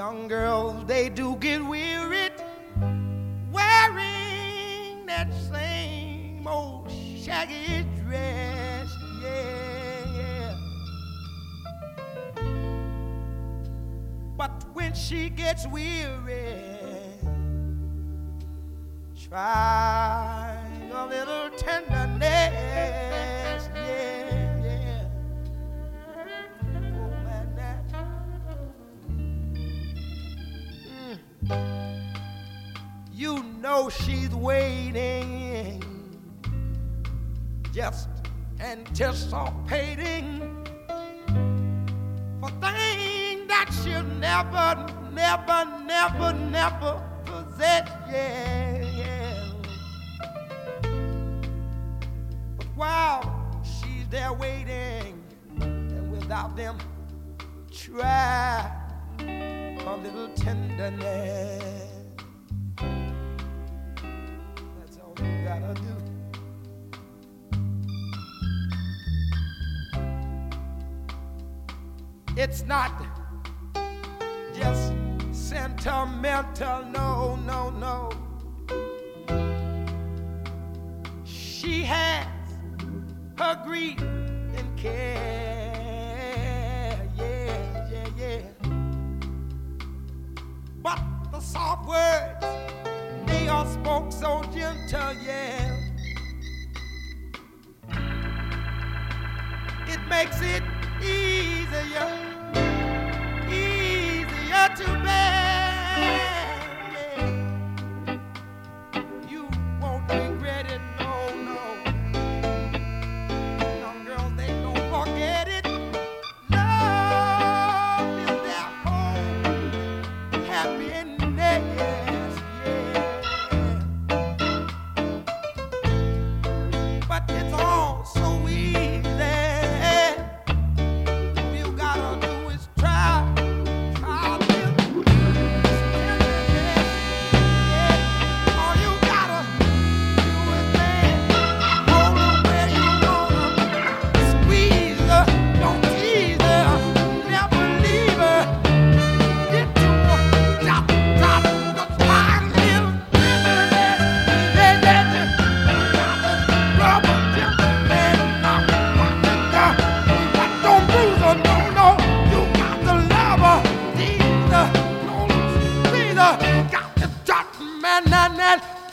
Young girls, they do get wearied wearing that same old shaggy dress, yeah. But when she gets weary, try a little tenderness, yeah. Oh, man, you know she's waiting, just anticipating for things that she'll never possess, yeah. But while she's there waiting, and without them, try a little tenderness. That's all you gotta do. It's not just sentimental, no. She has her grief and care, yeah. But the soft words, they are spoke so gentle, yeah. It makes it easier to bear, yeah. You won't regret it, no. Young girls, they don't forget it. Love is their home, happiness, yeah. But it's all so easy. Got to drop, man,